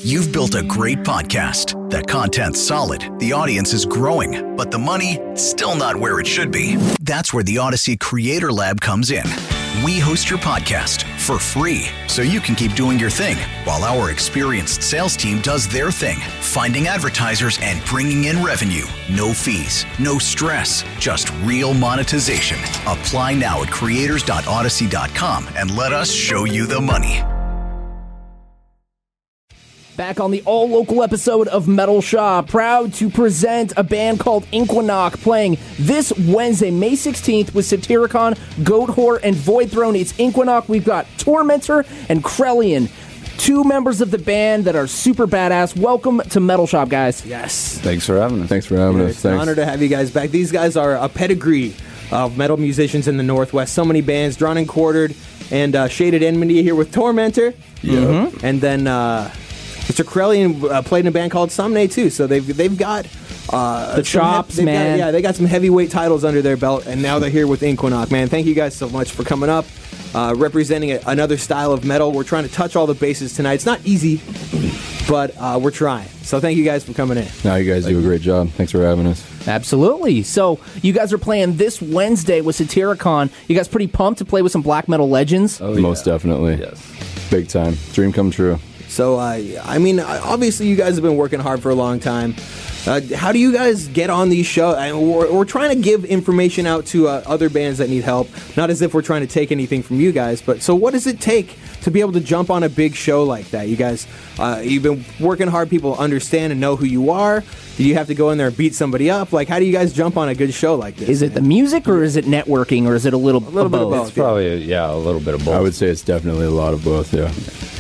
You've built a great podcast. The content's solid, the audience is growing, but the money, still not where it should be. That's where the Odyssey Creator Lab comes in. We host your podcast for free, so you can keep doing your thing, while our experienced sales team does their thing, finding advertisers and bringing in revenue. No fees, no stress, just real monetization. Apply now at creators.odyssey.com and let us show you the money. Back on the all-local episode of Metal Shop, proud to present a band called Inquinoc playing this Wednesday, May 16th with Satyricon, Goatwhore, and Voidthrone. It's Inquinoc. We've got Tormentor and Krellian, two members of the band that are super badass. Welcome to Metal Shop, guys. Yes. Thanks for having us. It's an honor to have you guys back. These guys are a pedigree of metal musicians in the Northwest. So many bands, Drawn and Quartered, and Shaded Enmity here with Tormentor. Yeah. Mm-hmm. And then Mr. Krellian played in a band called Somne too, so they've got the chops, man. They got some heavyweight titles under their belt, and now they're here with Inquinoc. Man, thank you guys so much for coming up, representing another style of metal. We're trying to touch all the bases tonight. It's not easy, but we're trying. So thank you guys for coming in. No, you guys do a great job. Thanks for having us. Absolutely. So you guys are playing this Wednesday with Satyricon. You guys pretty pumped to play with some black metal legends? Oh, yeah. Most definitely. Yes. Big time. Dream come true. So, I mean, obviously you guys have been working hard for a long time. How do you guys get on these shows? We're trying to give information out to other bands that need help, not as if we're trying to take anything from you guys, but so what does it take to be able to jump on a big show like that? You guys, you've been working hard, people understand and know who you are. Do you have to go in there and beat somebody up? Like, how do you guys jump on a good show like this? Is it the music, or is it networking, or is it a little bit of both? It's probably, a little bit of both. I would say it's definitely a lot of both, yeah.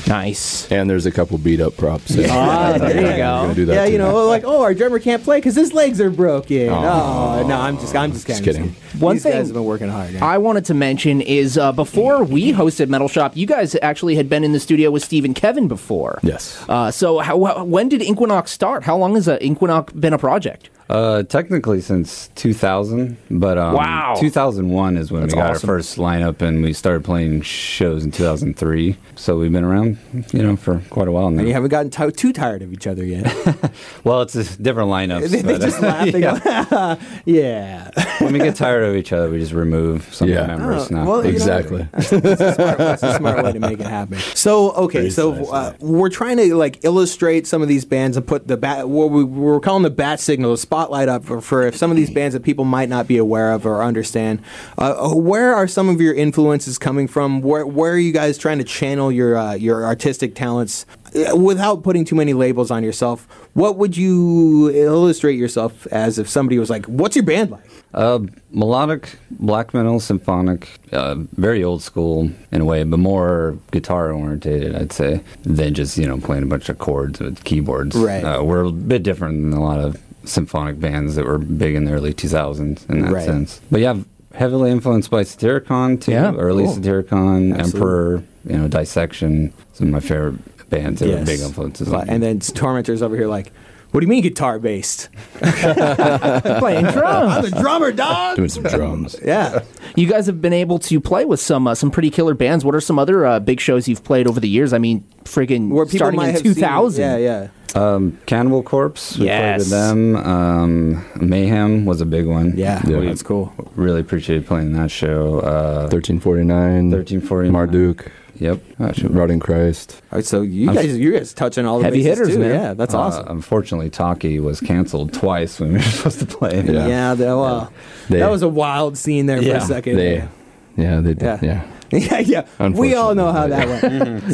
Nice. And there's a couple beat up props. Yeah. There you go. Do that like, our drummer can't play because his legs are broken. Oh, no, I'm just kidding. One thing guys have been working hard. Yeah. I wanted to mention is before we hosted Metal Shop, you guys actually had been in the studio with Steve and Kevin before. Yes. So when did Inquinoc start? How long has Inquinoc been a project? Technically since 2000, but wow. 2001 is when That's we got awesome. our first lineup, and we started playing shows in 2003. So we've been around, for quite a while now. And you haven't gotten too tired of each other yet. Well, it's a different lineup. They just laugh. They go, yeah. When we get tired of each other, we just remove some of the members now. Well, exactly. That's a smart way to make it happen. So, okay, we're trying to illustrate some of these bands and put we're calling the bat signal, the spotlight up for some of these bands that people might not be aware of or understand. Where are some of your influences coming from? Where are you guys trying to channel your artistic talents without putting too many labels on yourself? What would you illustrate yourself as if somebody was like, what's your band like? Melodic, black metal, symphonic, very old school in a way, but more guitar oriented, I'd say, than just, playing a bunch of chords with keyboards. Right. We're a bit different than a lot of symphonic bands that were big in the early 2000s in that sense. But yeah, heavily influenced by Satyricon too. Yeah, early cool. Satyricon, Absolutely. Emperor, Dissection, some of my favorite bands that were big influences on me. And then Tormentor's over here like, what do you mean guitar based? Playing drums. I'm the drummer, dog. Doing some drums. Yeah. You guys have been able to play with some pretty killer bands. What are some other big shows you've played over the years? I mean, friggin' Where people starting might in have 2000. Yeah. Cannibal Corpse, we played with Yes. them. Mayhem was a big one. Yeah, that's cool. Really appreciated playing that show. 1349. Marduk. Yep. Rotting Christ. All right, so you guys touching all the Heavy bases hitters, too. man. Yeah, that's awesome. Unfortunately, Taki was canceled twice when we were supposed to play. Yeah. That was a wild scene there for a second. They did. Yeah. Yeah. We all know how that went.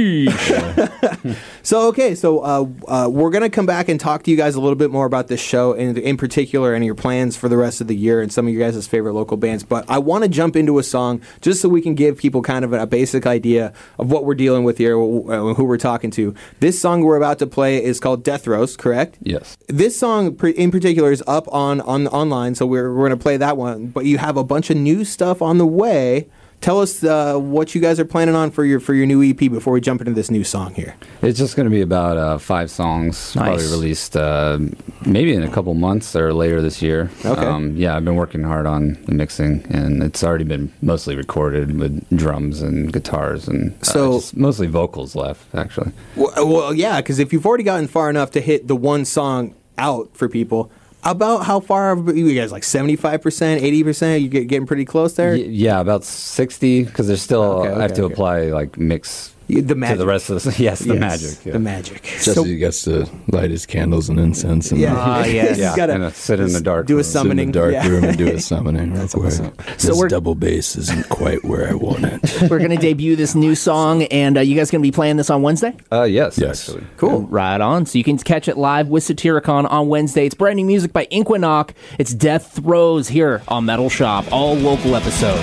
So we're going to come back and talk to you guys a little bit more about this show, and in particular, and your plans for the rest of the year, and some of your guys' favorite local bands. But I want to jump into a song just so we can give people kind of a basic idea of what we're dealing with here, who we're talking to. This song we're about to play is called Death Roast, correct? Yes. This song in particular is up on online, so we're going to play that one. But you have a bunch of new stuff on the way. tell us what you guys are planning on for your new EP before we jump into this new song here. It's just going to be about 5 songs, Nice. probably released maybe in a couple months or later this year. Okay. Yeah, I've been working hard on the mixing, and it's already been mostly recorded with drums and guitars, and So- just mostly vocals left, actually. Well, yeah, because if you've already gotten far enough to hit the one song out for people, about how far are you guys? Like 75%, 80%? You getting pretty close there? Yeah, about 60, because there's still, Okay, I have to okay. apply like mix The magic. to the rest of the, yes, the Yes, magic. Yeah. The magic. Jesse gets to light his candles and incense and Yeah. yes. Yeah, gotta and sit in the dark do a room. sit in summoning. the dark Yeah. room and do a summoning real quick. So This we're- double bass isn't quite where I want it. We're going to debut this new song, and you guys going to be playing this on Wednesday? Yes, Yes. actually. Cool. Right on. So you can catch it live with Satyricon on Wednesday. It's brand new music by Inquinox. It's Death Throes here on Metal Shop, all local episode.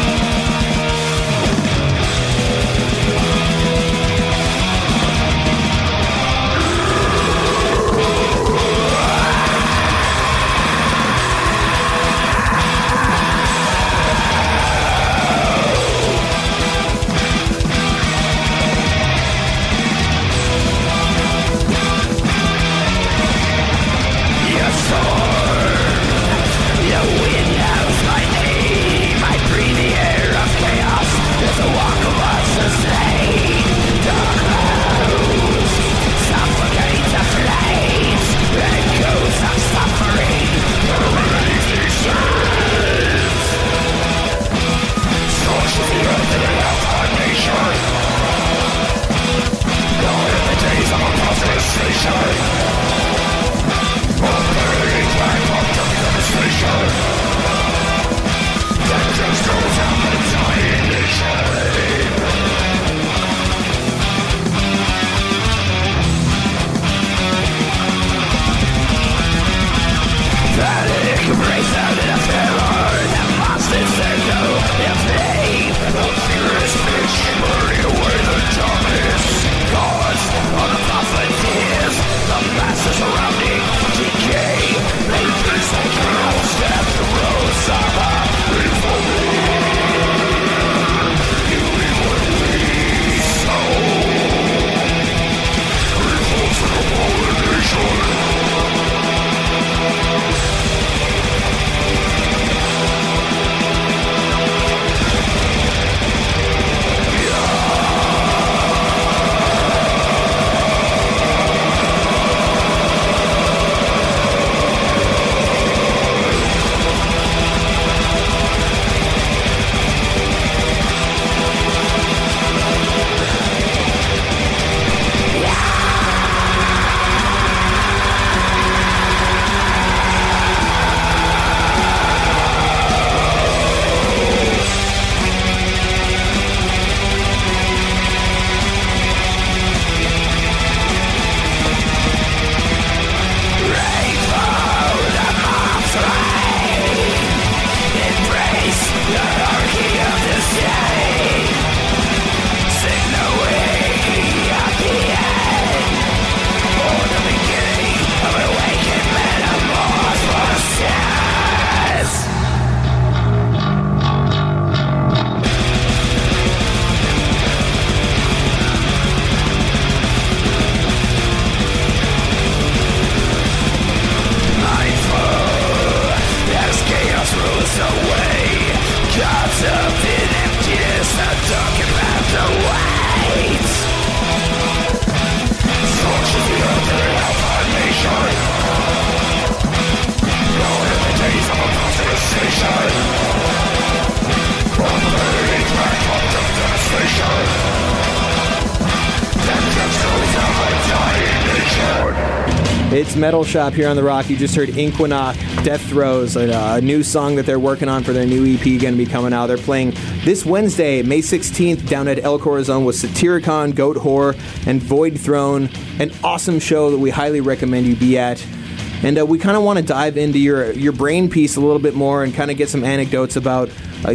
It's Metal Shop here on The Rock. You just heard Inquinox, Death Throes, a new song that they're working on for their new EP going to be coming out. They're playing this Wednesday, May 16th, down at El Corazon with Satyricon, Goat Whore, and Void Throne. An awesome show that we highly recommend you be at. And we kind of want to dive into your brain piece a little bit more and kind of get some anecdotes about,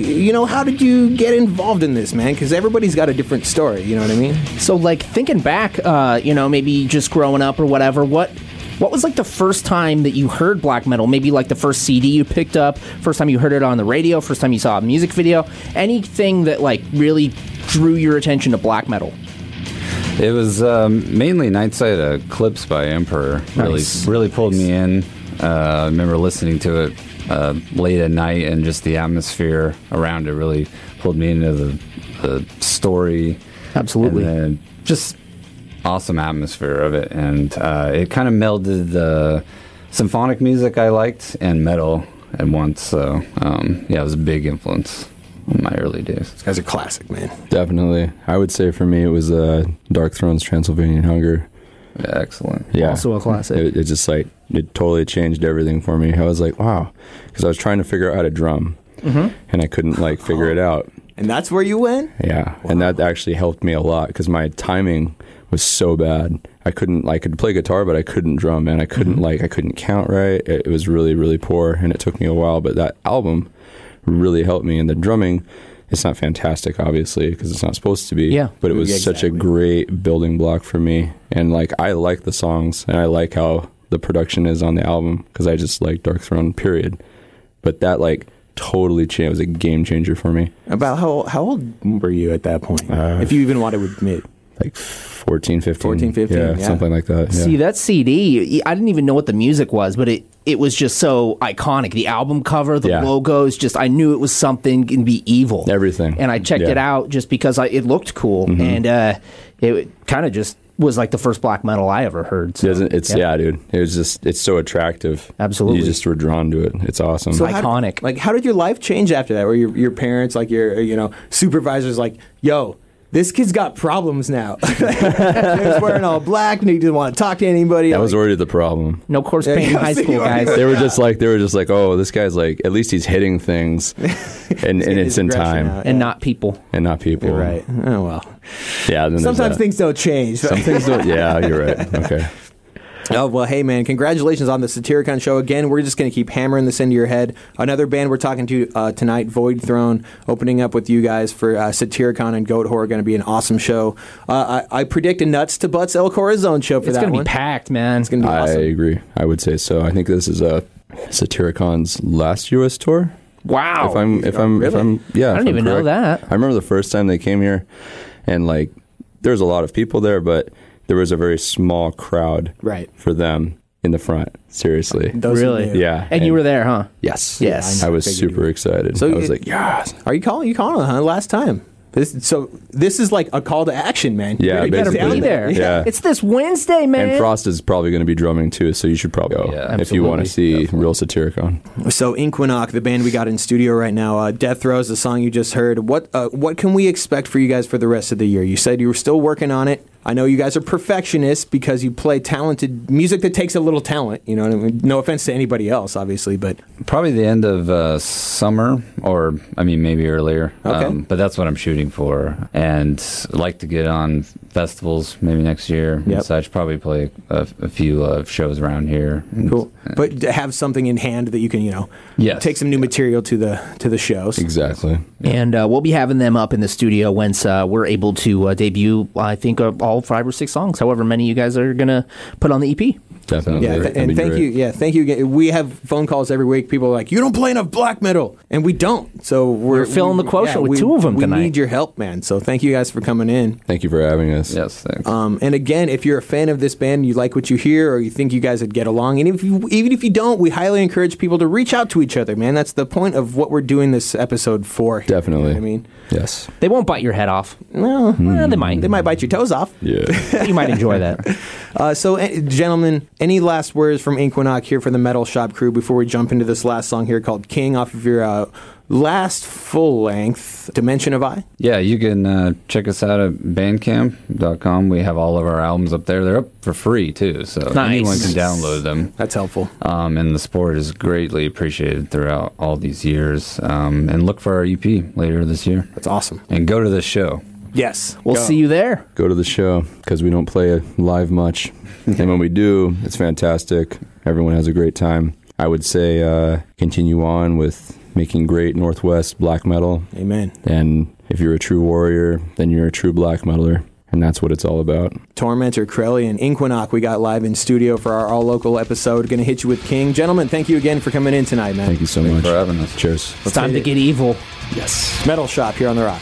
how did you get involved in this, man? Because everybody's got a different story, you know what I mean? So, like, thinking back, maybe just growing up or whatever, what What was like the first time that you heard black metal? Maybe like the first CD you picked up, first time you heard it on the radio, first time you saw a music video, anything that like really drew your attention to black metal? It was mainly Nightside Eclipse by Emperor. Nice. Really pulled me in. I remember listening to it late at night, and just the atmosphere around it really pulled me into the story. Absolutely. And then just awesome atmosphere of it. And it kind of melded the symphonic music I liked and metal at once. So, it was a big influence in my early days. This guy's a classic, man. Definitely. I would say for me it was Dark Throne's Transylvanian Hunger. Yeah, excellent. Yeah. Also a classic. It just like, it totally changed everything for me. I was like, wow. Because I was trying to figure out how to drum. And I couldn't like figure it out. And that's where you went? Yeah. Wow. And that actually helped me a lot because my timing was so bad. I could play guitar, but I couldn't drum, and I couldn't I couldn't count right. It was really, really poor, and it took me a while. But that album really helped me. And the drumming, it's not fantastic, obviously, because it's not supposed to be. Yeah. But it was such a great building block for me. And like, I like the songs, and I like how the production is on the album, because I just like Dark Throne, period. But that like totally changed. It was a game changer for me. About how old were you at that point? If you even want to admit. Like 14, 15. 14, 15, yeah. Something like that. Yeah. See, that CD, I didn't even know what the music was, but it was just so iconic. The album cover, the logos, just I knew it was something going to be evil. Everything. And I checked it out just because it looked cool. And it kind of just was like the first black metal I ever heard. So, dude. It was just, it's so attractive. Absolutely. You just were drawn to it. It's awesome. So iconic. How did your life change after that? Were your parents, like your supervisors, like, yo, this kid's got problems now. He was wearing all black and he didn't want to talk to anybody. That was already the problem. No corpse paint in high school, guys. They were just like, oh, this guy's like, at least he's hitting things, and it's in time, and not people. and not people. You're right. Oh well. Yeah. Then Sometimes things don't change. Some things don't. Yeah, you're right. Okay. Oh, well, hey, man, congratulations on the Satyricon show. Again, we're just going to keep hammering this into your head. Another band we're talking to tonight, Void Throne, opening up with you guys for Satyricon and Goat Whore. Going to be an awesome show. I predict a Nuts to Butts El Corazon show for that one. It's going to be packed, man. It's going to be awesome. I agree. I would say so. I think this is Satyricon's last U.S. tour. Wow. If I'm, yeah. I didn't even know that. I remember the first time they came here, and like, there's a lot of people there, but there was a very small crowd for them in the front. Seriously. Really? Yeah. And you were there, huh? Yes. Yes. I was super excited. So I was like, yes. Are you calling it, huh? Last time. This is like a call to action, man. Yeah, You better be there. Yeah. It's this Wednesday, man. And Frost is probably going to be drumming too, so you should probably go if you want to see real Satyricon. So Inquinox, the band we got in studio right now, Death Row is the song you just heard. What can we expect for you guys for the rest of the year? You said you were still working on it. I know you guys are perfectionists because you play talented music that takes a little talent. You know what I mean? No offense to anybody else, obviously, but probably the end of summer, or maybe earlier. Okay. But that's what I'm shooting for, and I'd like to get on festivals maybe next year. Yep. So I should probably play a few shows around here. Cool. But to have something in hand that you can, take some new material to the shows. Exactly. And we'll be having them up in the studio once we're able to debut, I think, all 5 or 6 songs, however many you guys are going to put on the EP. Definitely. Yeah, and thank you. Yeah, thank you. We have phone calls every week. People are like, "You don't play enough black metal," and we don't. So we're filling the quotient with 2 of them tonight. We need your help, man. So thank you guys for coming in. Thank you for having us. Yes, thanks. And again, if you're a fan of this band, you like what you hear, or you think you guys would get along, and even if you don't, we highly encourage people to reach out to each other, man. That's the point of what we're doing this episode for. Definitely. You know what I mean, yes. They won't bite your head off. No, they might. They might bite your toes off. Yeah. You might enjoy that. So, gentlemen, any last words from Inquinox here for the Metal Shop crew before we jump into this last song here called King off of your last full-length Dimension of I? Yeah, you can check us out at bandcamp.com. We have all of our albums up there. They're up for free, too, so anyone can download them. That's helpful. And the support is greatly appreciated throughout all these years. And look for our EP later this year. That's awesome. And go to the show. Yes. We'll see you there. Go to the show, because we don't play live much. And when we do, it's fantastic. Everyone has a great time. I would say continue on with making great Northwest black metal. Amen. And if you're a true warrior, then you're a true black metaler. and that's what it's all about. Tormentor, Corelli, and Inquinox we got live in studio for our all-local episode. Going to hit you with King. Gentlemen, thank you again for coming in tonight, man. Thank you so Thanks much for having us. Cheers. It's time to get evil. Yes. Metal Shop here on The Rock.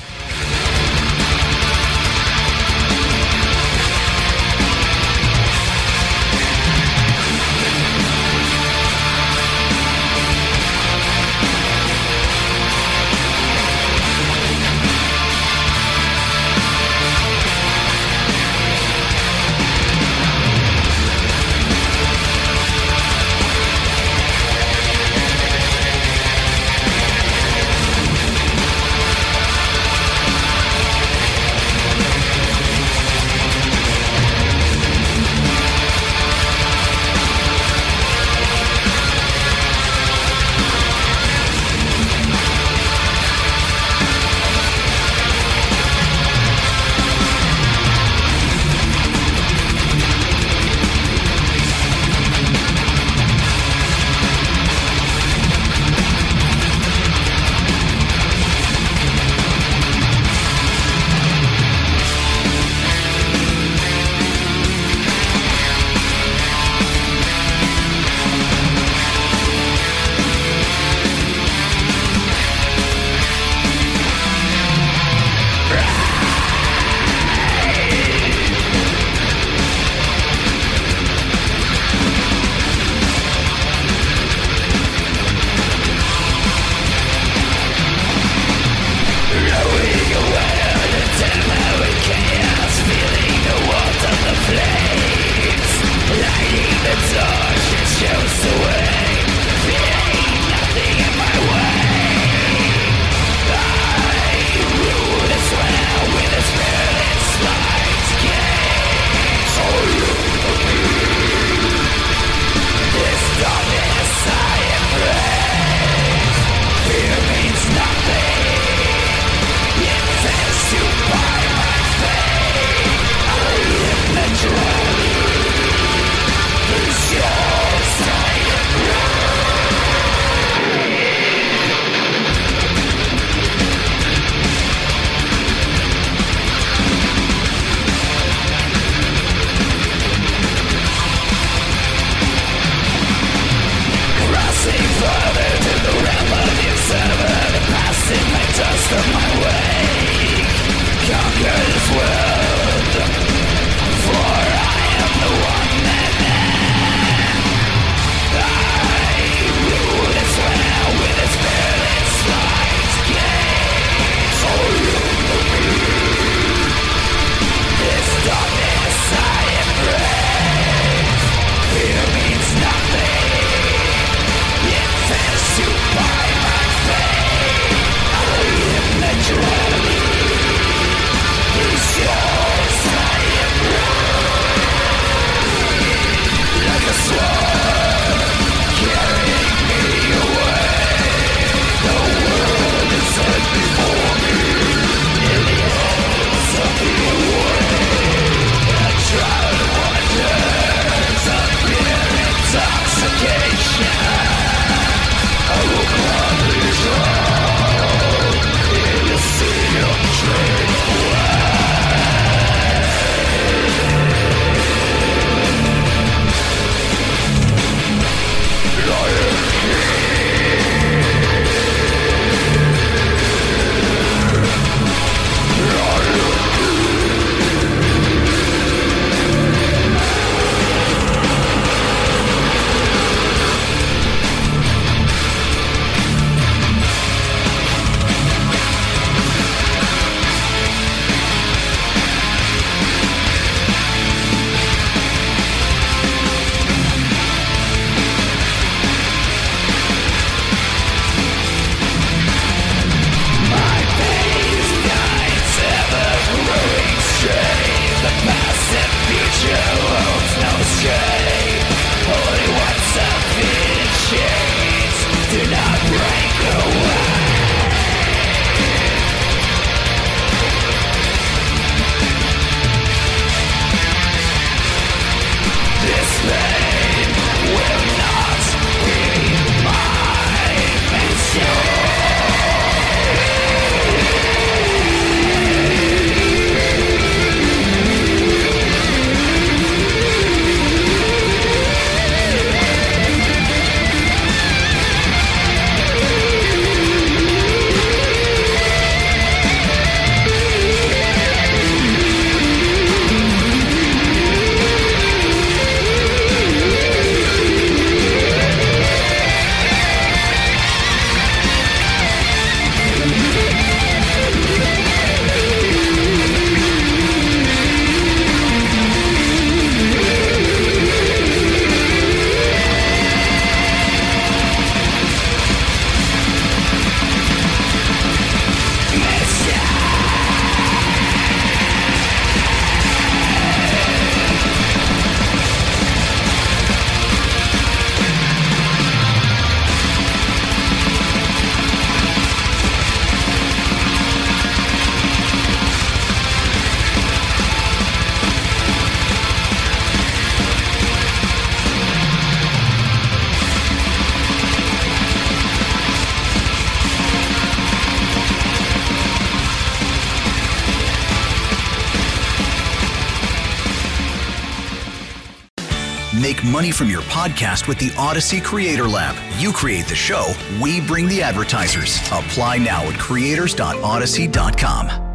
Make money from your podcast with the Odyssey Creator Lab. You create the show, we bring the advertisers. Apply now at creators.odyssey.com.